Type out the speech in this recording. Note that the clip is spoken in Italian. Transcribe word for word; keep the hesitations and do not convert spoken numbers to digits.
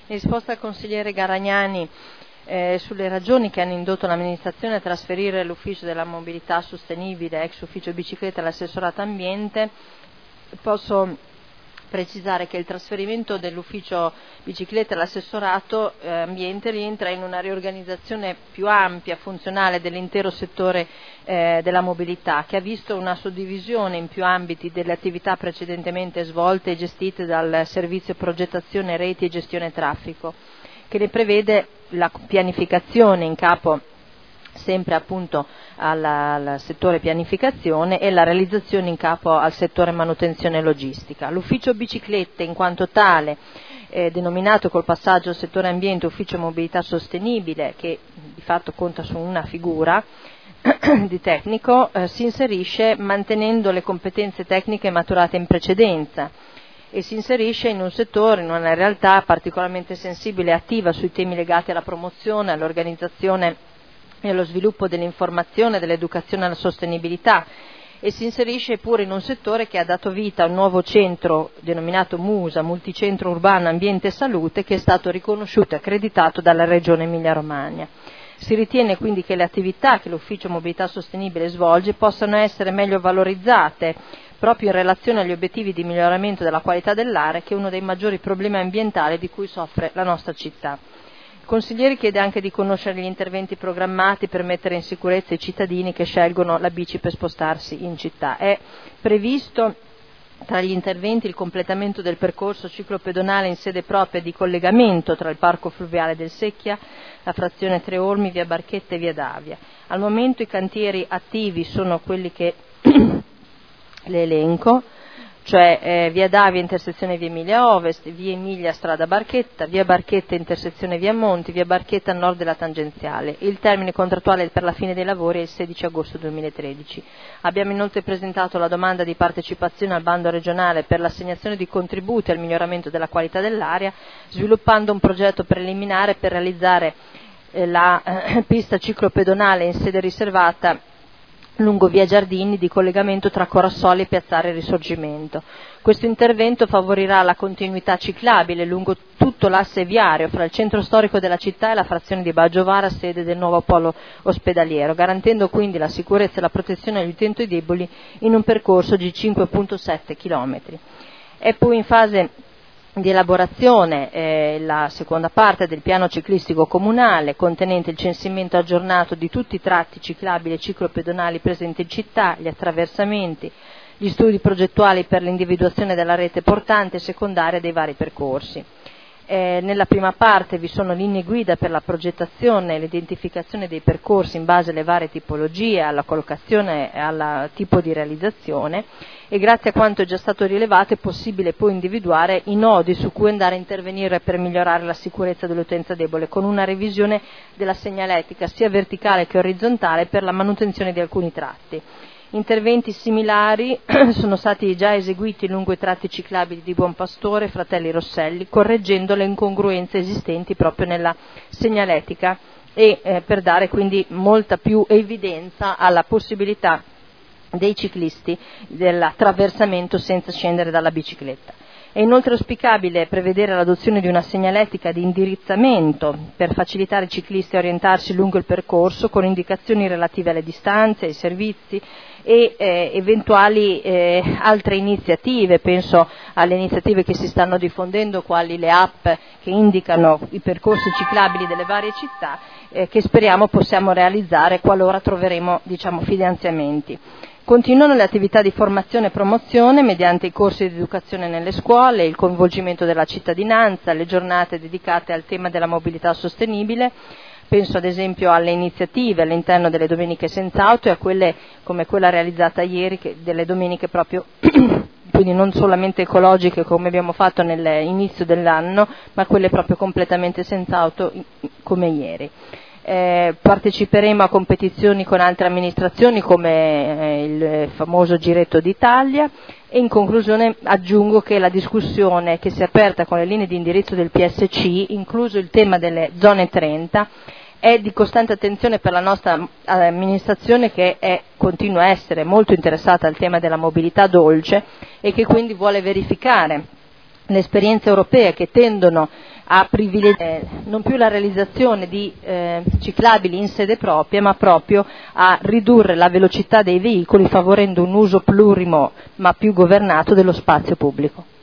In risposta al consigliere Garagnani eh, sulle ragioni che hanno indotto l'amministrazione a trasferire l'ufficio della mobilità sostenibile, ex ufficio bicicletta, all'assessorato ambiente, posso precisare che il trasferimento dell'ufficio bicicletta all'assessorato eh, ambiente rientra in una riorganizzazione più ampia, funzionale dell'intero settore eh, della mobilità, che ha visto una suddivisione in più ambiti delle attività precedentemente svolte e gestite dal servizio progettazione reti e gestione traffico, che ne prevede la pianificazione in capo sempre appunto alla, al settore pianificazione e la realizzazione in capo al settore manutenzione e logistica. L'ufficio biciclette in quanto tale, eh, denominato col passaggio al settore ambiente ufficio mobilità sostenibile, che di fatto conta su una figura di tecnico, eh, si inserisce mantenendo le competenze tecniche maturate in precedenza e si inserisce in un settore, in una realtà particolarmente sensibile e attiva sui temi legati alla promozione, all'organizzazione e allo sviluppo dell'informazione e dell'educazione alla sostenibilità, e si inserisce pure in un settore che ha dato vita a un nuovo centro denominato MUSA, Multicentro Urbano Ambiente e Salute, che è stato riconosciuto e accreditato dalla Regione Emilia-Romagna. Si ritiene quindi che le attività che l'Ufficio Mobilità Sostenibile svolge possano essere meglio valorizzate proprio in relazione agli obiettivi di miglioramento della qualità dell'aria, che è uno dei maggiori problemi ambientali di cui soffre la nostra città. Il consigliere chiede anche di conoscere gli interventi programmati per mettere in sicurezza i cittadini che scelgono la bici per spostarsi in città. È previsto tra gli interventi il completamento del percorso ciclopedonale in sede propria di collegamento tra il parco fluviale del Secchia, la frazione Tre Ormi, via Barchetta e via Davia. Al momento i cantieri attivi sono quelli che le elenco, cioè eh, via Davia intersezione via Emilia Ovest, via Emilia strada Barchetta, via Barchetta intersezione via Monti, via Barchetta a nord della tangenziale. Il termine contrattuale per la fine dei lavori è il sedici agosto duemilatredici. Abbiamo inoltre presentato la domanda di partecipazione al bando regionale per l'assegnazione di contributi al miglioramento della qualità dell'aria, sviluppando un progetto preliminare per realizzare eh, la eh, pista ciclopedonale in sede riservata lungo via Giardini di collegamento tra Corassoli e Piazzale Risorgimento. Questo intervento favorirà la continuità ciclabile lungo tutto l'asse viario fra il centro storico della città e la frazione di Baggiovara, sede del nuovo polo ospedaliero, garantendo quindi la sicurezza e la protezione agli utenti deboli in un percorso di cinque virgola sette chilometri. È poi in fase di elaborazione eh, la seconda parte del piano ciclistico comunale, contenente il censimento aggiornato di tutti i tratti ciclabili e ciclopedonali presenti in città, gli attraversamenti, gli studi progettuali per l'individuazione della rete portante e secondaria dei vari percorsi. Eh, nella prima parte vi sono linee guida per la progettazione e l'identificazione dei percorsi in base alle varie tipologie, alla collocazione e al tipo di realizzazione, e grazie a quanto è già stato rilevato è possibile poi individuare i nodi su cui andare a intervenire per migliorare la sicurezza dell'utenza debole, con una revisione della segnaletica sia verticale che orizzontale per la manutenzione di alcuni tratti. Interventi similari sono stati già eseguiti lungo i tratti ciclabili di Buon Pastore e Fratelli Rosselli, correggendo le incongruenze esistenti proprio nella segnaletica e eh, per dare quindi molta più evidenza alla possibilità dei ciclisti dell'attraversamento senza scendere dalla bicicletta. È inoltre auspicabile prevedere l'adozione di una segnaletica di indirizzamento per facilitare i ciclisti a orientarsi lungo il percorso, con indicazioni relative alle distanze, ai servizi e eh, eventuali eh, altre iniziative. Penso alle iniziative che si stanno diffondendo, quali le app che indicano i percorsi ciclabili delle varie città, eh, che speriamo possiamo realizzare qualora troveremo, diciamo, finanziamenti. Continuano le attività di formazione e promozione mediante i corsi di educazione nelle scuole, il coinvolgimento della cittadinanza, le giornate dedicate al tema della mobilità sostenibile. Penso ad esempio alle iniziative all'interno delle domeniche senza auto e a quelle come quella realizzata ieri, che, delle domeniche proprio quindi non solamente ecologiche come abbiamo fatto nell'inizio dell'anno, ma quelle proprio completamente senza auto come ieri. Eh, parteciperemo a competizioni con altre amministrazioni come eh, il famoso Giretto d'Italia, e in conclusione aggiungo che la discussione che si è aperta con le linee di indirizzo del P S C, incluso il tema delle zone trenta, è di costante attenzione per la nostra amministrazione, che è, continua a essere molto interessata al tema della mobilità dolce e che quindi vuole verificare le esperienze europee che tendono a privilegiare eh, non più la realizzazione di eh, ciclabili in sede propria, ma proprio a ridurre la velocità dei veicoli favorendo un uso plurimo ma più governato dello spazio pubblico.